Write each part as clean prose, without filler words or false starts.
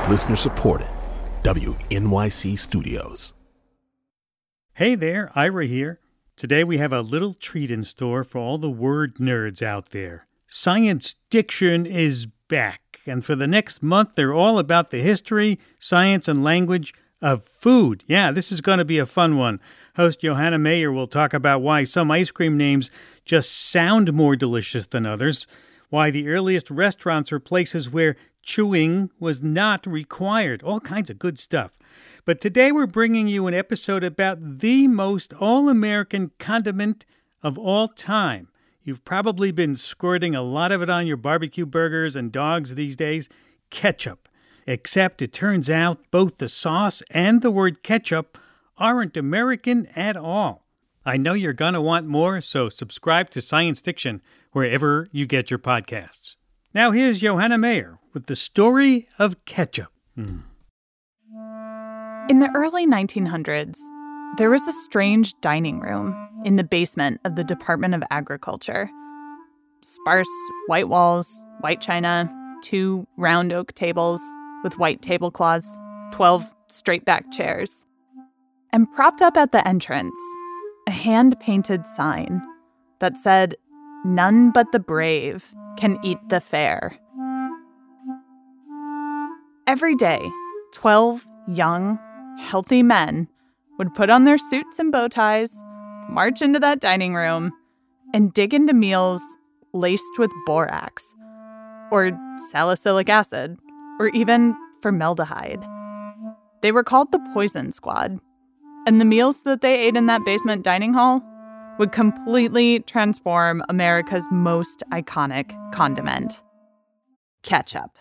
Listener supported. WNYC Studios. Hey there, Ira here. Today we have a little treat in store for all the word nerds out there. Science Diction is back, and for the next month they're all about the history, science, and language of food. Yeah, this is going to be a fun one. Host Johanna Mayer will talk about why some ice cream names just sound more delicious than others, why the earliest restaurants were places where chewing was not required, all kinds of good stuff. But today we're bringing you an episode about the most all-American condiment of all time. You've probably been squirting a lot of it on your barbecue burgers and dogs these days, ketchup. Except it turns out both the sauce and the word ketchup aren't American at all. I know you're going to want more, so subscribe to Science Diction wherever you get your podcasts. Now here's Johanna Mayer with the story of ketchup. In the early 1900s, there was a strange dining room in the basement of the Department of Agriculture. Sparse white walls, white china, 2 round oak tables with white tablecloths, 12 straight-back chairs. And propped up at the entrance, a hand-painted sign that said, "None but the brave can eat the fare." Every day, 12 young, healthy men would put on their suits and bow ties, march into that dining room, and dig into meals laced with borax, or salicylic acid, or even formaldehyde. They were called the Poison Squad, and the meals that they ate in that basement dining hall would completely transform America's most iconic condiment, ketchup.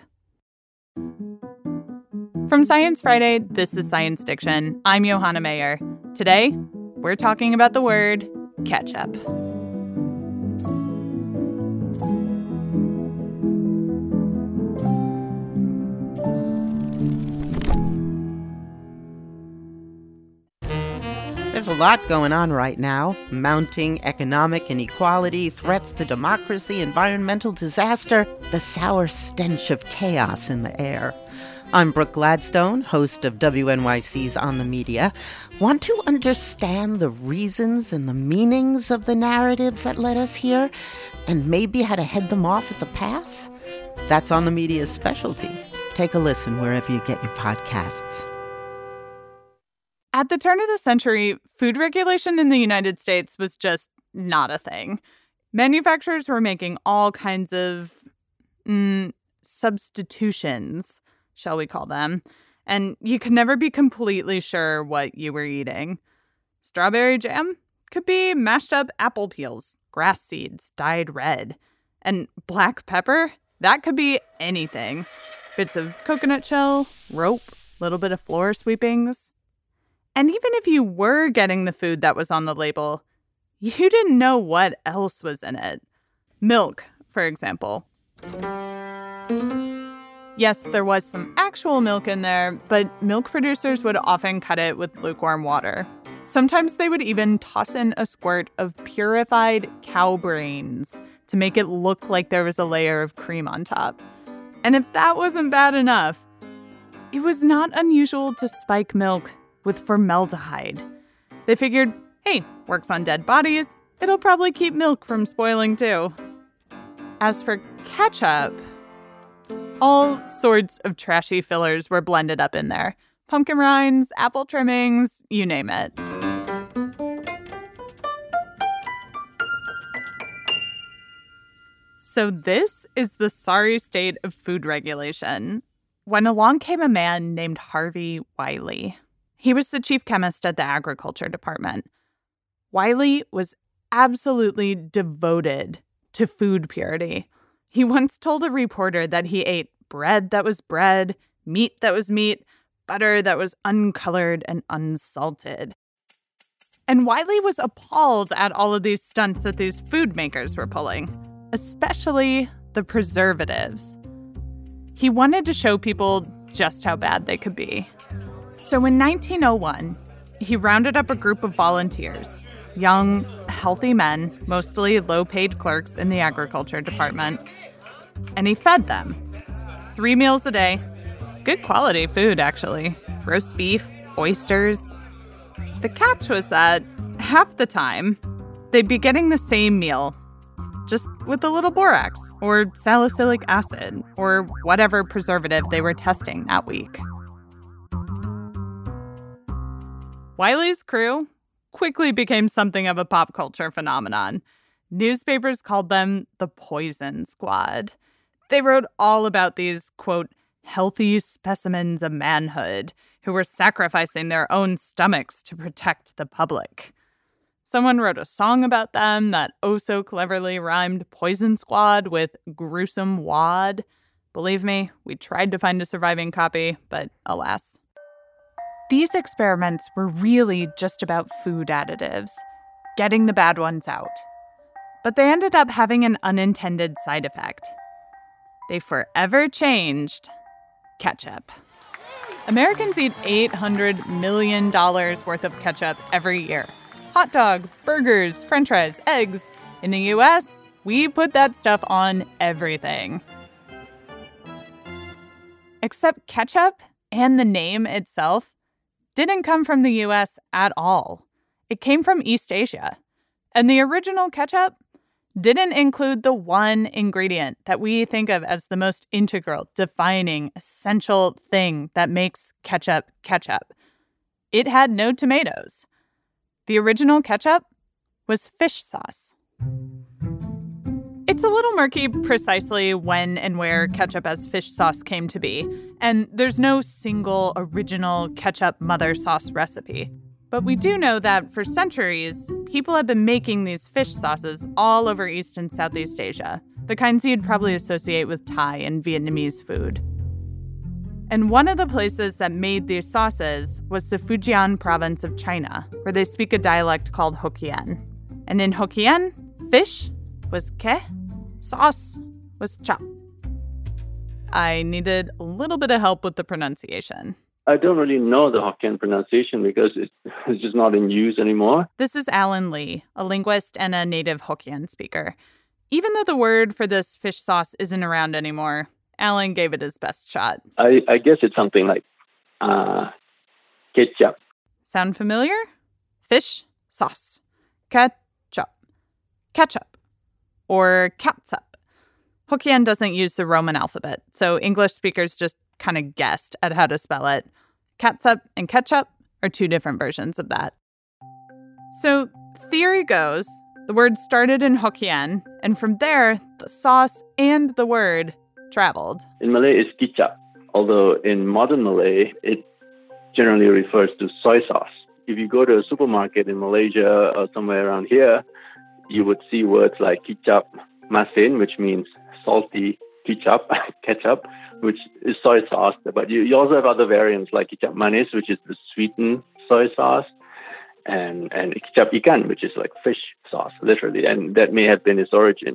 From Science Friday, this is Science Diction. I'm Johanna Mayer. Today, we're talking about the word ketchup. There's a lot going on right now. Mounting economic inequality, threats to democracy, environmental disaster, the sour stench of chaos in the air. I'm Brooke Gladstone, host of WNYC's On the Media. Want to understand the reasons and the meanings of the narratives that led us here, and maybe how to head them off at the pass? That's On the Media's specialty. Take a listen wherever you get your podcasts. At the turn of the century, food regulation in the United States was just not a thing. Manufacturers were making all kinds of substitutions, shall we call them, and you could never be completely sure what you were eating. Strawberry jam could be mashed up apple peels, grass seeds dyed red. And black pepper, that could be anything. Bits of coconut shell, rope, little bit of floor sweepings. And even if you were getting the food that was on the label, you didn't know what else was in it. Milk, for example. Yes, there was some actual milk in there, but milk producers would often cut it with lukewarm water. Sometimes they would even toss in a squirt of purified cow brains to make it look like there was a layer of cream on top. And if that wasn't bad enough, it was not unusual to spike milk with formaldehyde. They figured, hey, works on dead bodies, it'll probably keep milk from spoiling too. As for ketchup, all sorts of trashy fillers were blended up in there. Pumpkin rinds, apple trimmings, you name it. So this is the sorry state of food regulation, when along came a man named Harvey Wiley. He was the chief chemist at the Agriculture Department. Wiley was absolutely devoted to food purity. He once told a reporter that he ate bread that was bread, meat that was meat, butter that was uncolored and unsalted. And Wiley was appalled at all of these stunts that these food makers were pulling, especially the preservatives. He wanted to show people just how bad they could be. So in 1901, he rounded up a group of volunteers, young, healthy men, mostly low-paid clerks in the agriculture department, and he fed them 3 meals a day, Good quality food, actually. Roast beef, oysters. The catch was that half the time, they'd be getting the same meal, just with a little borax or salicylic acid or whatever preservative they were testing that week. Wiley's crew quickly became something of a pop culture phenomenon. Newspapers called them the Poison Squad. They wrote all about these, quote, healthy specimens of manhood who were sacrificing their own stomachs to protect the public. Someone wrote a song about them that oh so cleverly rhymed Poison Squad with gruesome wad. Believe me, we tried to find a surviving copy, but alas. These experiments were really just about food additives, getting the bad ones out. But they ended up having an unintended side effect. They forever changed ketchup. Americans eat $800 million worth of ketchup every year. Hot dogs, burgers, french fries, eggs. In the U.S., we put that stuff on everything. Except ketchup and the name itself didn't come from the U.S. at all. It came from East Asia. And the original ketchup didn't include the one ingredient that we think of as the most integral, defining, essential thing that makes ketchup ketchup. It had no tomatoes. The original ketchup was fish sauce. It's a little murky precisely when and where ketchup as fish sauce came to be, and there's no single original ketchup mother sauce recipe. But we do know that for centuries, people have been making these fish sauces all over East and Southeast Asia, the kinds you'd probably associate with Thai and Vietnamese food. And one of the places that made these sauces was the Fujian province of China, where they speak a dialect called Hokkien. And in Hokkien, fish was ke, sauce was chop. I needed a little bit of help with the pronunciation. I don't really know the Hokkien pronunciation because it's just not in use anymore. This is Alan Lee, a linguist and a native Hokkien speaker. Even though the word for this fish sauce isn't around anymore, Alan gave it his best shot. I guess it's something like ketchup. Sound familiar? Fish sauce. Ketchup. Ketchup. Or catsup. Hokkien doesn't use the Roman alphabet, so English speakers just kind of guessed at how to spell it. Catsup and ketchup are two different versions of that. So, theory goes, the word started in Hokkien, and from there, the sauce and the word traveled. In Malay, it's kicap, although in modern Malay, it generally refers to soy sauce. If you go to a supermarket in Malaysia or somewhere around here, you would see words like kicap masin, which means salty ketchup, which is soy sauce. But you also have other variants like kicap manis, which is the sweetened soy sauce, and kicap ikan, which is like fish sauce, literally. And that may have been its origin.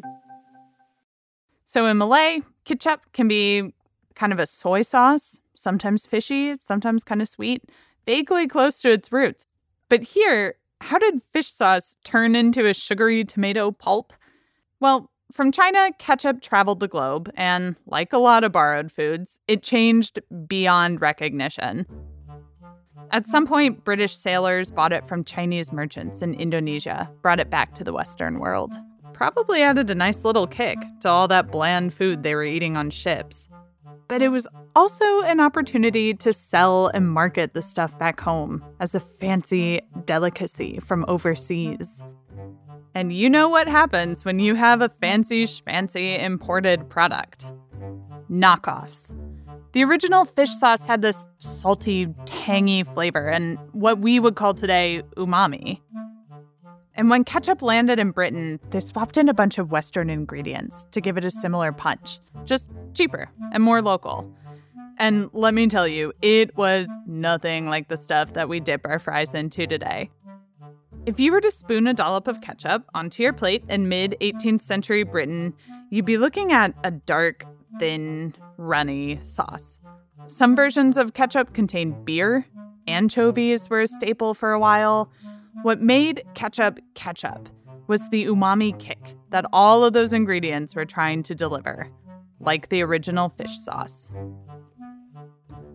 So in Malay, ketchup can be kind of a soy sauce, sometimes fishy, sometimes kind of sweet, vaguely close to its roots. But here, how did fish sauce turn into a sugary tomato pulp? Well, from China, ketchup traveled the globe, and like a lot of borrowed foods, it changed beyond recognition. At some point, British sailors bought it from Chinese merchants in Indonesia, brought it back to the Western world. Probably added a nice little kick to all that bland food they were eating on ships. But it was also an opportunity to sell and market the stuff back home as a fancy delicacy from overseas. And you know what happens when you have a fancy schmancy imported product. Knockoffs. The original fish sauce had this salty, tangy flavor and what we would call today umami. And when ketchup landed in Britain, they swapped in a bunch of Western ingredients to give it a similar punch, just cheaper and more local. And let me tell you, it was nothing like the stuff that we dip our fries into today. If you were to spoon a dollop of ketchup onto your plate in mid-18th century Britain, you'd be looking at a dark, thin, runny sauce. Some versions of ketchup contained beer. Anchovies were a staple for a while. What made ketchup ketchup was the umami kick that all of those ingredients were trying to deliver, like the original fish sauce.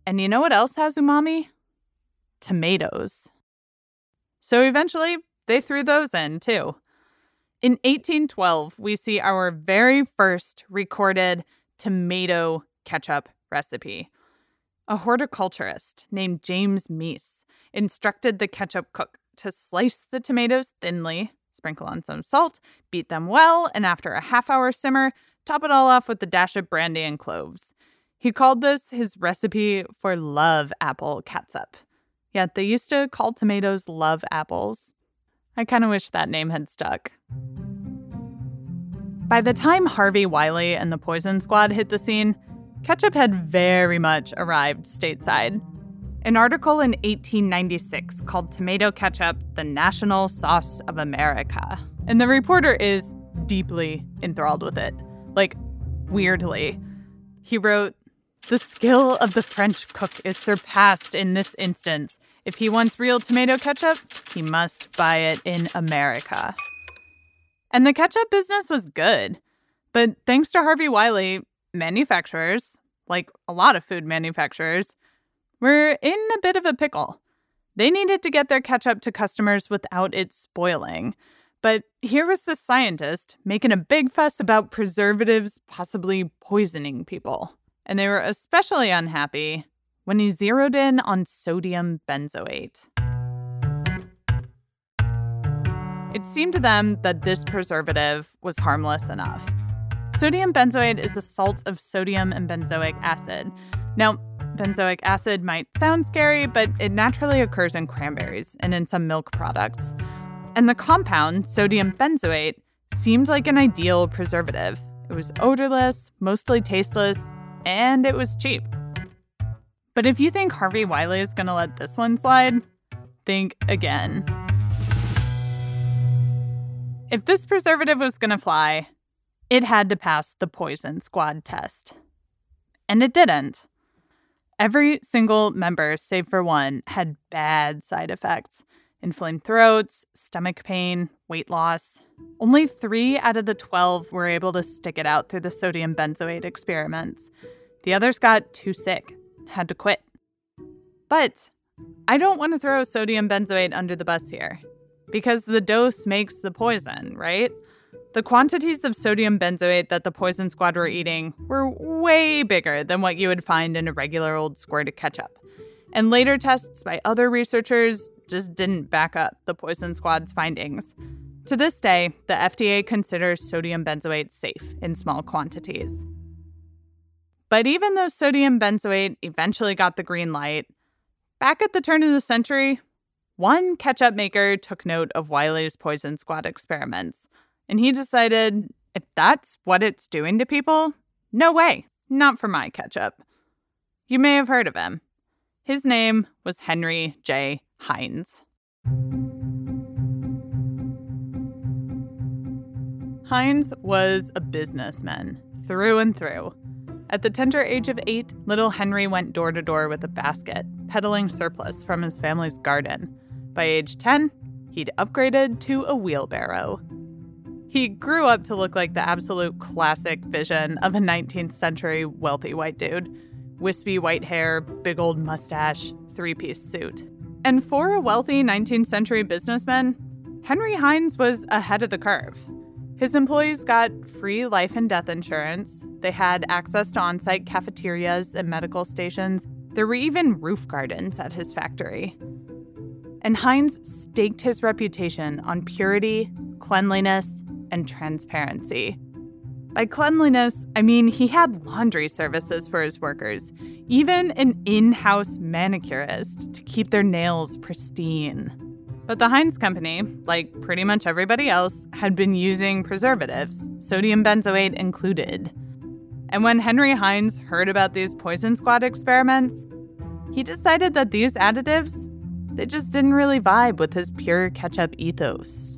And you know what else has umami? Tomatoes. So eventually, they threw those in, too. In 1812, we see our very first recorded tomato ketchup recipe. A horticulturist named James Meese instructed the ketchup cook to slice the tomatoes thinly, sprinkle on some salt, beat them well, and after a half-hour simmer, top it all off with a dash of brandy and cloves. He called this his recipe for love apple catsup. Yet they used to call tomatoes love apples. I kind of wish that name had stuck. By the time Harvey Wiley and the Poison Squad hit the scene, ketchup had very much arrived stateside. An article in 1896 called Tomato Ketchup the National Sauce of America. And the reporter is deeply enthralled with it. Like, weirdly. He wrote, "The skill of the French cook is surpassed in this instance. If he wants real tomato ketchup, he must buy it in America." And the ketchup business was good. But thanks to Harvey Wiley, manufacturers, like a lot of food manufacturers, were in a bit of a pickle. They needed to get their ketchup to customers without it spoiling. But here was this scientist making a big fuss about preservatives possibly poisoning people. And they were especially unhappy when he zeroed in on sodium benzoate. It seemed to them that this preservative was harmless enough. Sodium benzoate is a salt of sodium and benzoic acid. Now, benzoic acid might sound scary, but it naturally occurs in cranberries and in some milk products. And the compound, sodium benzoate, seemed like an ideal preservative. It was odorless, mostly tasteless, and it was cheap. But if you think Harvey Wiley is going to let this one slide, think again. If this preservative was going to fly, it had to pass the Poison Squad test. And it didn't. Every single member, save for one, had bad side effects. Inflamed throats, stomach pain, weight loss. Only 3 out of the 12 were able to stick it out through the sodium benzoate experiments. The others got too sick, had to quit. But I don't want to throw sodium benzoate under the bus here, because the dose makes the poison, right? The quantities of sodium benzoate that the Poison Squad were eating were way bigger than what you would find in a regular old squirt of ketchup. And later tests by other researchers just didn't back up the Poison Squad's findings. To this day, the FDA considers sodium benzoate safe in small quantities. But even though sodium benzoate eventually got the green light, back at the turn of the century, one ketchup maker took note of Wiley's Poison Squad experiments. And he decided, if that's what it's doing to people, no way, not for my ketchup. You may have heard of him. His name was Henry J. Heinz. Heinz was a businessman, through and through. At the tender age of 8, little Henry went door to door with a basket, peddling surplus from his family's garden. By age 10, he'd upgraded to a wheelbarrow. He grew up to look like the absolute classic vision of a 19th century wealthy white dude. Wispy white hair, big old mustache, 3-piece suit. And for a wealthy 19th century businessman, Henry Heinz was ahead of the curve. His employees got free life and death insurance. They had access to on-site cafeterias and medical stations. There were even roof gardens at his factory. And Heinz staked his reputation on purity, cleanliness, and transparency. By cleanliness, I mean he had laundry services for his workers, even an in-house manicurist to keep their nails pristine. But the Heinz Company, like pretty much everybody else, had been using preservatives, sodium benzoate included. And when Henry Heinz heard about these Poison Squad experiments, he decided that these additives, they just didn't really vibe with his pure ketchup ethos.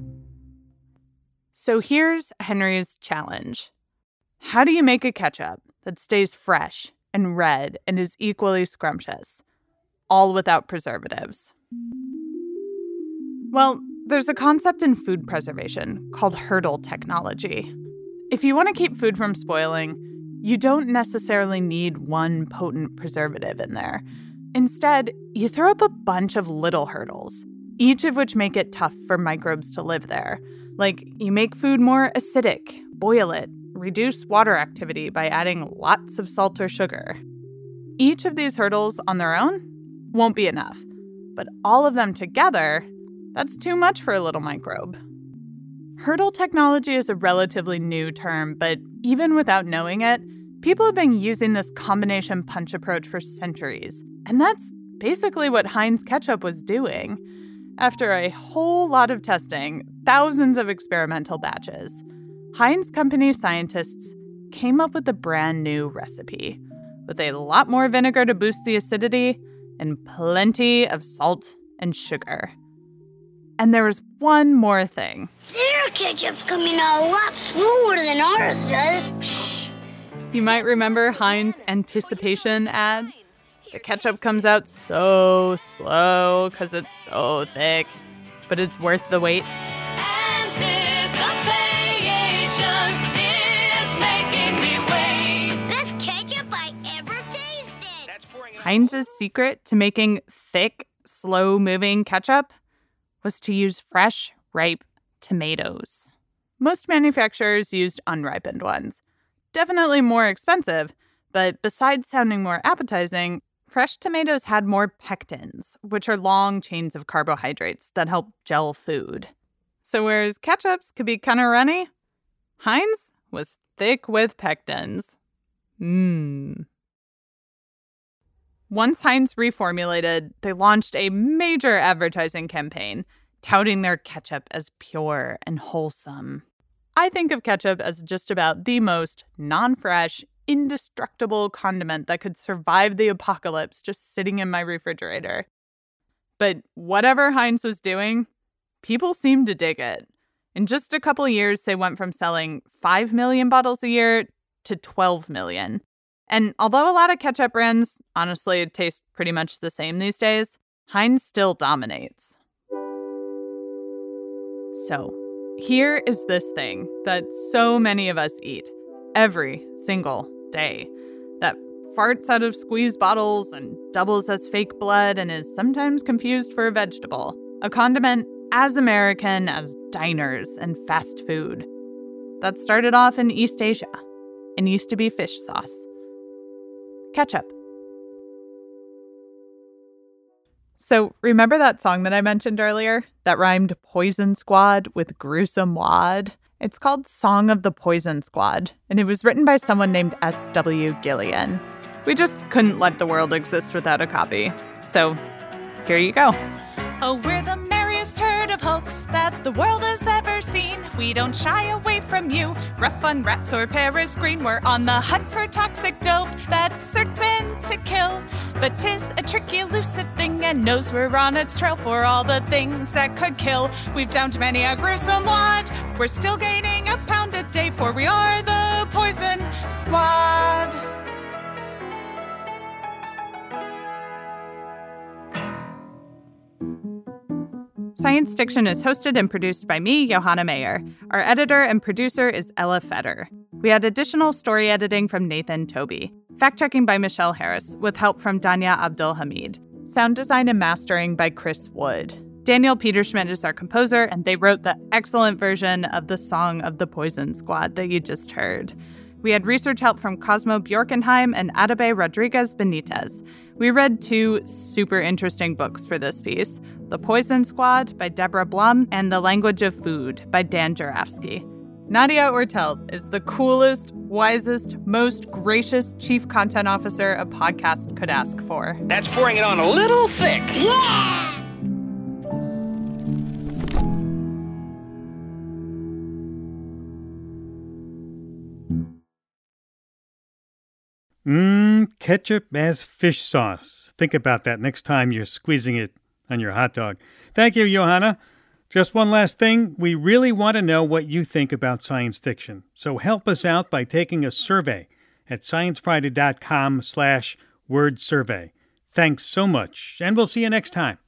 So here's Henry's challenge. How do you make a ketchup that stays fresh and red and is equally scrumptious, all without preservatives? Well, there's a concept in food preservation called hurdle technology. If you want to keep food from spoiling, you don't necessarily need one potent preservative in there. Instead, you throw up a bunch of little hurdles, each of which make it tough for microbes to live there. Like, you make food more acidic, boil it, reduce water activity by adding lots of salt or sugar. Each of these hurdles on their own won't be enough, but all of them together, that's too much for a little microbe. Hurdle technology is a relatively new term, but even without knowing it, people have been using this combination punch approach for centuries. And that's basically what Heinz ketchup was doing. After a whole lot of testing, thousands of experimental batches, Heinz Company scientists came up with a brand new recipe with a lot more vinegar to boost the acidity and plenty of salt and sugar. And there was one more thing. Their ketchup's coming out a lot slower than ours does. You might remember Heinz anticipation ads. The ketchup comes out so slow because it's so thick, but it's worth the wait. Heinz's secret to making thick, slow-moving ketchup was to use fresh, ripe tomatoes. Most manufacturers used unripened ones. Definitely more expensive, but besides sounding more appetizing, fresh tomatoes had more pectins, which are long chains of carbohydrates that help gel food. So whereas ketchups could be kind of runny, Heinz was thick with pectins. Once Heinz reformulated, they launched a major advertising campaign touting their ketchup as pure and wholesome. I think of ketchup as just about the most non-fresh, indestructible condiment that could survive the apocalypse just sitting in my refrigerator. But whatever Heinz was doing, people seemed to dig it. In just a couple years, they went from selling 5 million bottles a year to 12 million. And although a lot of ketchup brands honestly taste pretty much the same these days, Heinz still dominates. So, here is this thing that so many of us eat every single day that farts out of squeezed bottles and doubles as fake blood and is sometimes confused for a vegetable. A condiment as American as diners and fast food. That started off in East Asia and used to be fish sauce. Ketchup. So, remember that song that I mentioned earlier that rhymed Poison Squad with Gruesome Wad? It's called Song of the Poison Squad, and it was written by someone named S.W. Gillian. We just couldn't let the world exist without a copy. So, here you go. Oh, we're the merriest herd of hulks that the world has ever seen. We don't shy away from you, rough on rats or Paris green. We're on the hunt for toxic dope that's certain to kill. But 'tis a tricky, elusive thing and knows we're on its trail for all the things that could kill. We've downed many a gruesome wad. We're still gaining a pound a day, for we are the Poison Squad. Science Diction is hosted and produced by me, Johanna Mayer. Our editor and producer is Ella Feder. We had additional story editing from Nathan Toby. Fact-checking by Michelle Harris, with help from Danya Abdulhamid. Sound design and mastering by Chris Wood. Daniel Peterschmidt is our composer, and they wrote the excellent version of the Song of the Poison Squad that you just heard. We had research help from Cosmo Bjorkenheim and Adebayo Rodriguez Benitez. We read 2 super interesting books for this piece, The Poison Squad by Deborah Blum and The Language of Food by Dan Jurafsky. Nadia Ortelt is the coolest, wisest, most gracious chief content officer a podcast could ask for. That's pouring it on a little thick. Yeah! Ketchup as fish sauce. Think about that next time you're squeezing it on your hot dog. Thank you, Johanna. Just one last thing. We really want to know what you think about science fiction. So help us out by taking a survey at sciencefriday.com/word survey. Thanks so much, and we'll see you next time.